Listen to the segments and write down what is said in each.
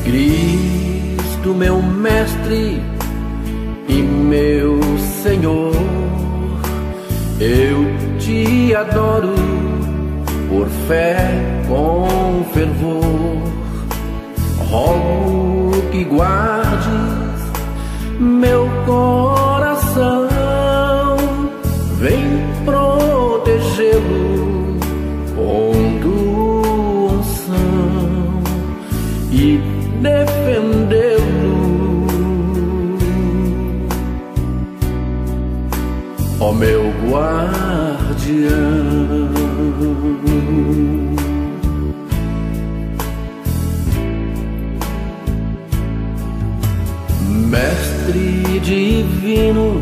Cristo, meu mestre e meu Senhor, eu te adoro por fé com fervor. Rogo que guardes meu coração, vem protegê-lo com tua unção e defendê-lo, ó meu guardião. Mestre divino,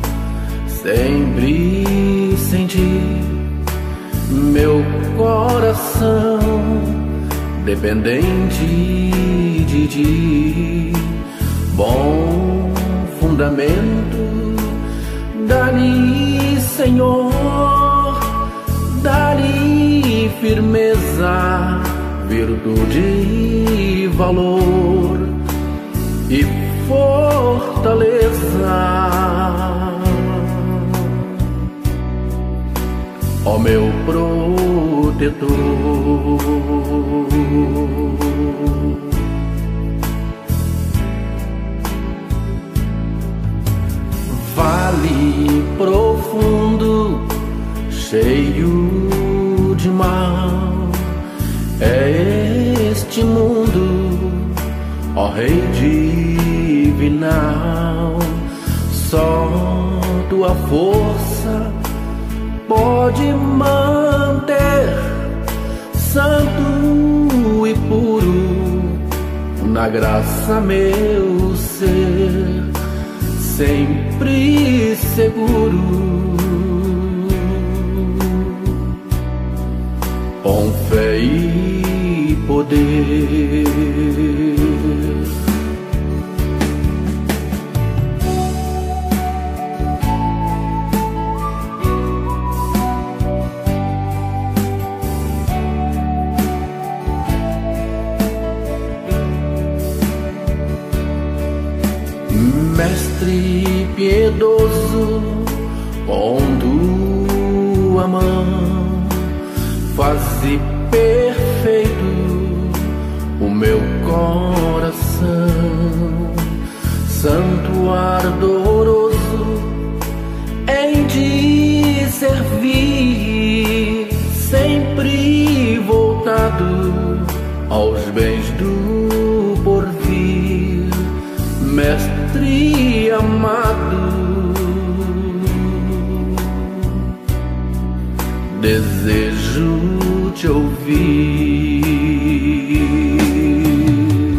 sempre senti meu coração dependente de ti. Bom fundamento, dá-lhe, Senhor, dá-lhe firmeza, virtude e valor e fortaleza, ó meu protetor. Vale profundo, cheio de mal, é este mundo, ó Rei divinal. Só tua força pode manter santo e puro na graça meu ser, sempre seguro, com fé e poder. Mestre piedoso, com tua mão faze perfeito o meu coração. Santo ardoroso em te servir, sempre voltado aos bens do porvir. Mestre amado, desejo te ouvir,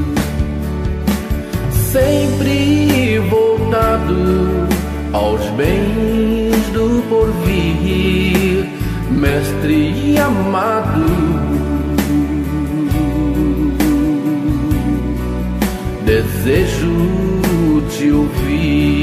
sempre voltado aos bens do porvir. Mestre amado, desejo te ouvir.